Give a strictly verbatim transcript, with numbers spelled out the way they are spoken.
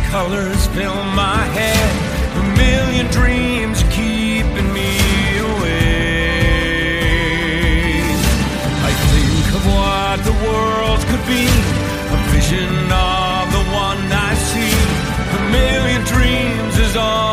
colors fill my head, a million dreams keeping me awake. I think of what the world could be, a vision of the one I see. A million dreams is all